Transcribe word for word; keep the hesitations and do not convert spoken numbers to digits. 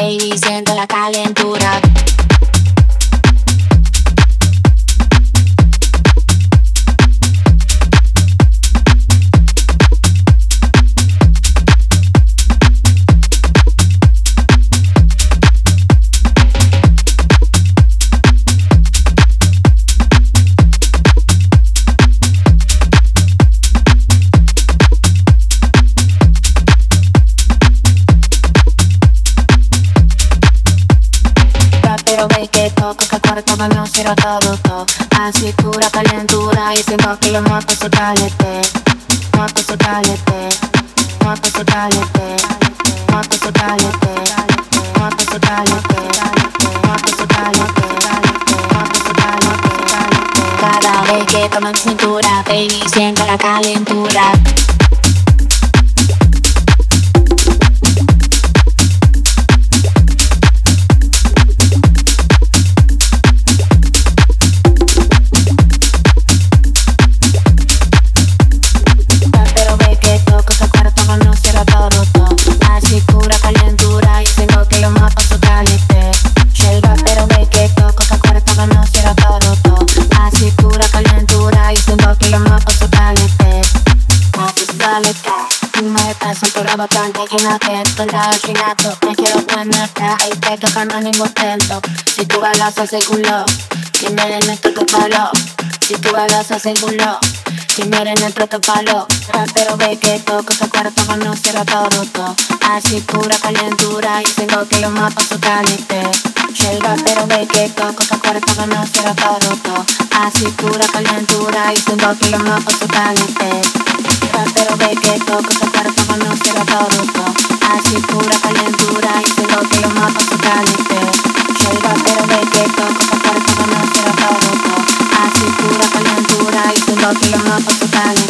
baby, siento la calentura. No quiero todo, todo. Así pura calentura y siento que yo mato su caliente, mato su caliente, mato su caliente, mato su caliente, mato su caliente, mato su caliente, mato su caliente. Cada vez que tomo mi cintura, baby, siento la calentura. Bacán, imagínate, estoy chinato. Me quiero ponerte ahí te tocando ningún intento. Si tú bailas ese culo, si me den esto te palo. Si tú bailas ese culo, si me den esto te palo. Pero ve que toco ese cuerpo con no cierro todo, todo. Así pura calentura y tengo que yo mato su caliente. Shelga, pero ve que toco ese cuerpo con no cierro todo, todo. Así pura calentura y tengo que yo mato su caliente. Pero ve que toco ese cuerpo con no cierro todo, todo. Así pura calentura y tengo que yo mato su caliente. Shelga, pero ve que toco ese cuerpo con no cierro todo, todo. Así pura calentura y tengo que yo mato su caliente.